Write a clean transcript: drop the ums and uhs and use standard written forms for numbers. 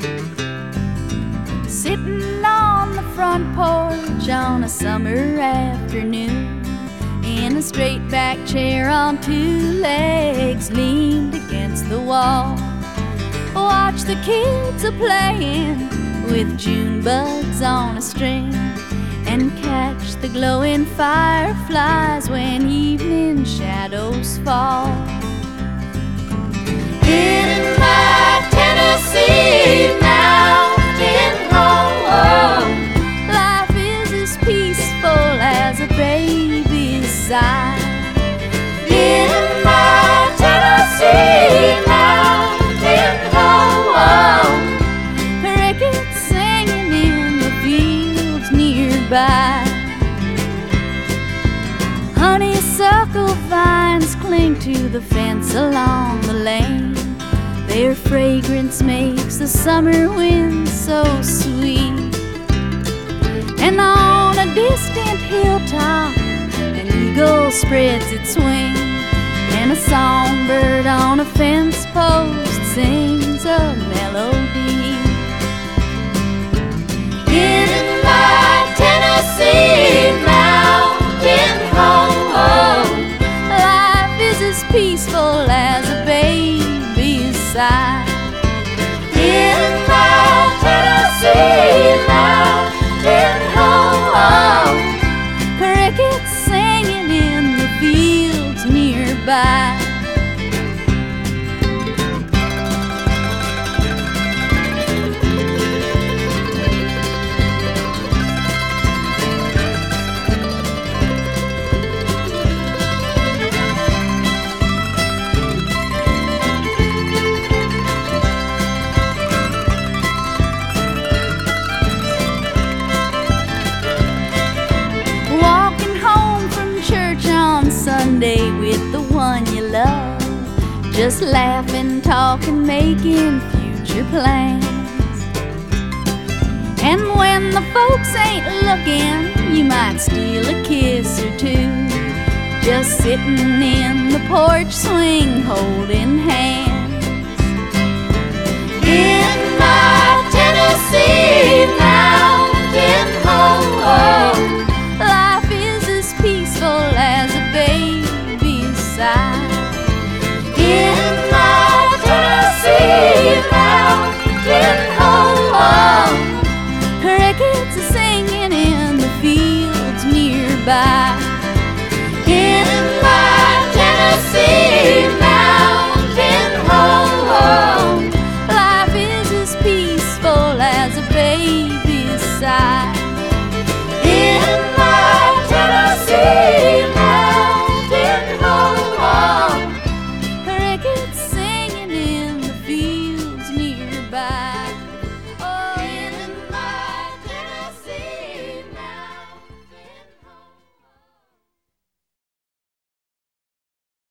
Sitting on the front porch on a summer afternoon, in a straight back chair on two legs leaned against the wall. Watch the kids a-playing with June bugs on a string, and catch the glowing fireflies when evening shadows fall. In my Tennessee mountain home, life is as peaceful as a baby's sigh. In my Tennessee mountain home, crickets singing in the fields nearby. Honeysuckle vines cling to the fence along the lane. Their fragrance makes the summer wind so sweet. And on a distant hilltop, an eagle spreads its wing, and a songbird on a fence post sings a melody. In my Tennessee mountain home, life is as peaceful as a baby's sigh. In my Tennessee mountain home, crickets singing in the fields nearby. Sunday with the one you love, just laughing, talking, making future plans. And when the folks ain't looking, you might steal a kiss or two, just sitting in the porch swing, holding hands. In my Tennessee